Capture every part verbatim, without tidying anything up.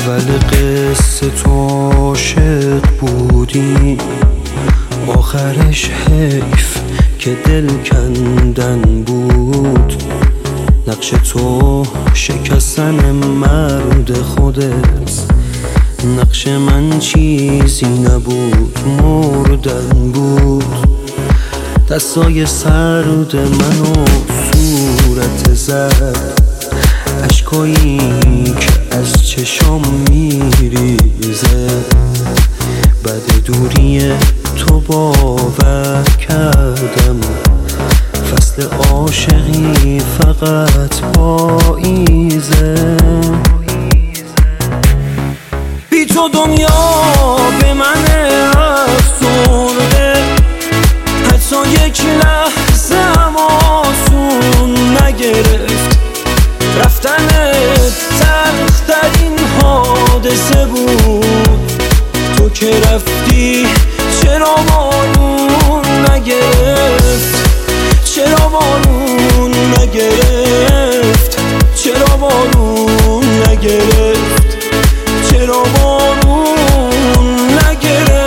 اول قصه تو عاشق بودی، آخرش حیف که دل کندن بود. نقش تو شکستن مرد خودت، نقش من چیزی نبود مردن بود. دستای سرد منو صورت زد، اشکایی که از چشام میریزه. بعد دوری تو باور کردم فصل عاشقی فقط پاییزه. بی تو دنیا به من افسرده، حتی یک لحظه هم آسون نگرفت. رفتنت تلخ‌ترین حادثه بود. تو که رفتی چرا بارون نگرفت؟ چرا بارون نگرفت؟ چرا بارون نگرفت؟ چرا بارون نگرفت؟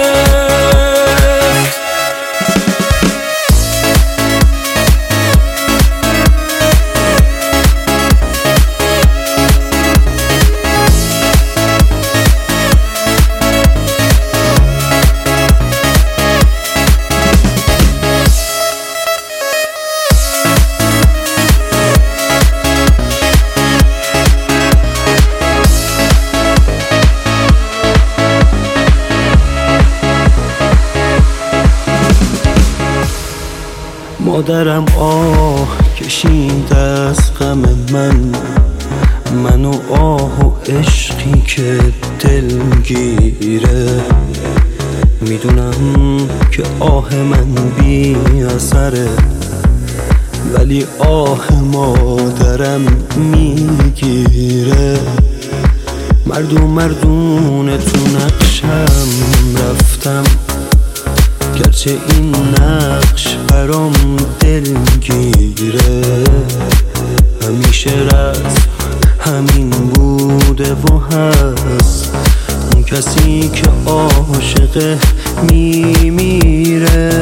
مادرم آه کشید از غم من، من و آه و عشقی که دلگیره. میدونم که آه من بی اثره، ولی آه مادرم میگیره. مردون مردون تو نقشم رفتم، گرچه این نقش برام دلگیره. همیشه رفت همین بوده و هست، اون کسی که عاشقه میمیره.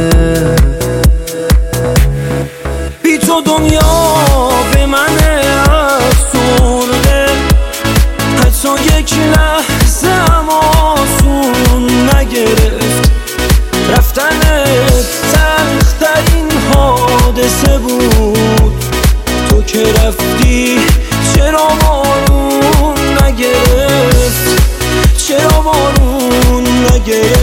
بی تو دنیا به من افسرده، حتی یک لحظه هم آسون نگرفت. رفتنت تلخ‌ترین حادثه بود. تو که رفتی چرا بارون نگرفت؟ چرا بارون نگرفت؟